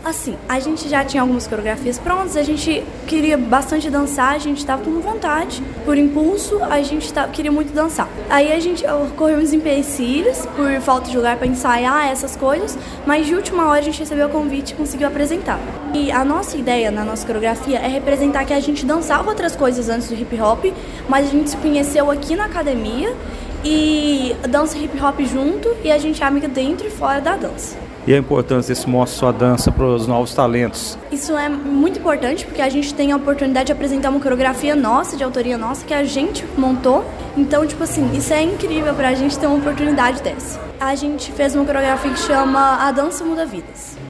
Assim, a gente já tinha algumas coreografias prontas, a gente queria bastante dançar, a gente estava com vontade, por impulso, a gente queria muito dançar. Aí a gente ocorreu uns empecilhos, por falta de lugar para ensaiar essas coisas, mas de última hora a gente recebeu o convite e conseguiu apresentar. E a nossa ideia na nossa coreografia é representar que a gente dançava outras coisas antes do hip hop, mas a gente se conheceu aqui na academia e dança hip hop junto e a gente é amiga dentro e fora da dança. E a importância desse Mostra Sua Dança para os novos talentos? Isso é muito importante porque a gente tem a oportunidade de apresentar uma coreografia nossa, de autoria nossa, que a gente montou. Então, tipo assim, isso é incrível pra gente ter uma oportunidade dessa. A gente fez uma coreografia que chama A Dança Muda Vidas.